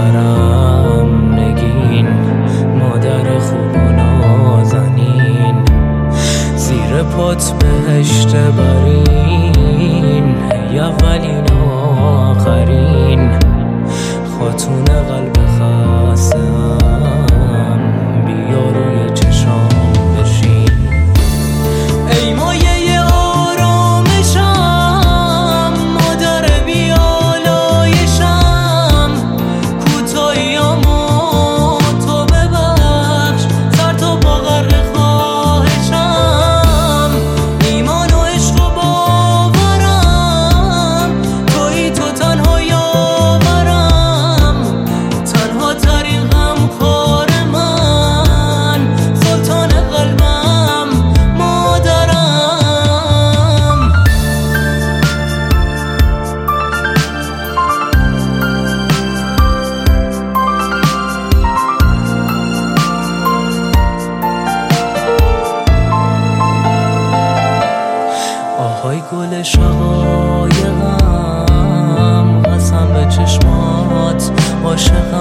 دخترم نگین، مادر خوب و نازنین، زیر پات بهشت برین، ای اولین و آخرین، خاتون قلب خسته‌ام، بیا روی چشام بشین. ای مایه آرامشم، مادر بیالایشم، کوتاهیامو تو ببخش، سر تا پا غرق خواهشم، ایمان و عشق و باورم، تویی تو تنها یاورم، تنها ترین غمخوار من، سلطان قلبم، مادرم. آهای گل شقایقم، قسم به چشمات عاشق